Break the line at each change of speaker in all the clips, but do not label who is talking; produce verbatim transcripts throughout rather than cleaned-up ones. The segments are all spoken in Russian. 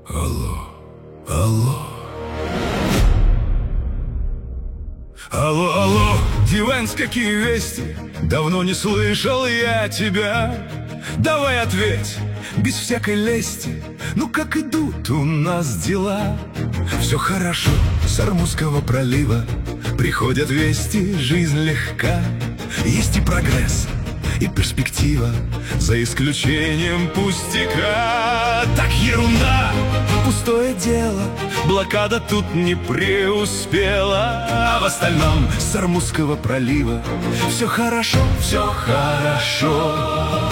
Алло, алло. Алло, алло, Дивенс, какие вести? Давно не слышал я тебя. Давай ответь, без всякой лести. Ну как идут у нас дела? Все хорошо, с Ормузского пролива приходят вести, жизнь легка. Есть и прогресс, и перспектива, за исключением пустяка. Так ерунда, пустое дело, блокада тут не преуспела. А в остальном с Ормузского пролива все хорошо, все хорошо.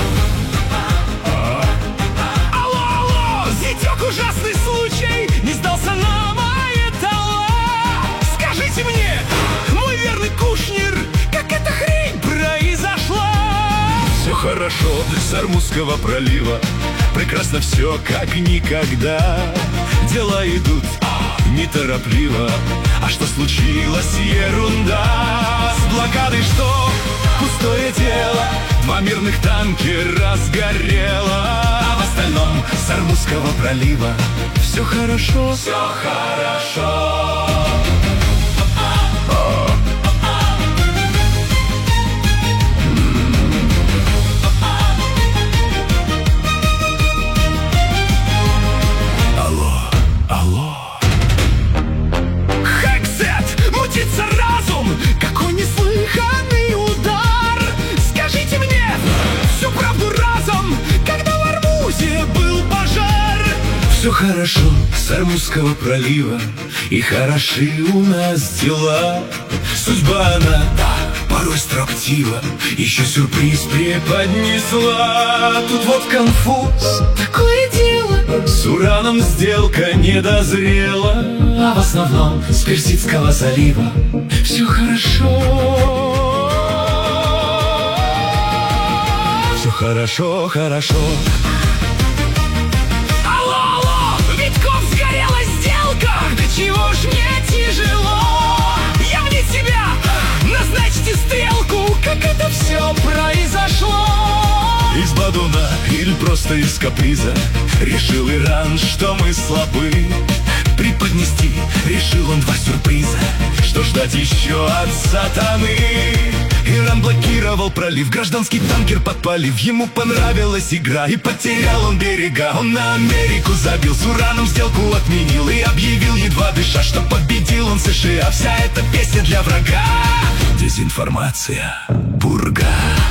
Алло, алло, зятек, ужасный случай, не сдался нам Аятолла. Скажите мне, мой верный Кушнир, как эта хрень произошла? Все хорошо, с Ормузского пролива прекрасно все, как никогда. Дела идут неторопливо. А что случилось? Ерунда. С блокадой что? Пустое дело. Два мирных танкера сгорело. А в остальном с Ормузского пролива все хорошо, все хорошо. Все хорошо, с Ормузского пролива, и хороши у нас дела. Судьба она порой строптива, еще сюрприз преподнесла. Тут вот конфуз, такое дело, с ураном сделка не дозрела. А в основном с Персидского залива все хорошо. Все хорошо, хорошо. Чего ж мне тяжело? Я вне себя, назначьте стрелку, как это все произошло. Из бадуна или просто из каприза решил Иран, что мы слабы. Преподнести решил он два сюрприза, что ждать еще от сатаны. Иран блокировал пролив, гражданский танкер подпалив. Ему понравилась игра, и потерял он берега. Он на Америку забил, с ураном сделку отменил и объявил, едва дыша, что победил он США. Вся эта песня для врага, дезинформация, пурга.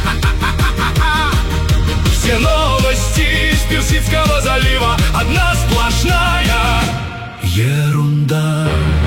Все новости из Персидского залива одна сплошная ерунда.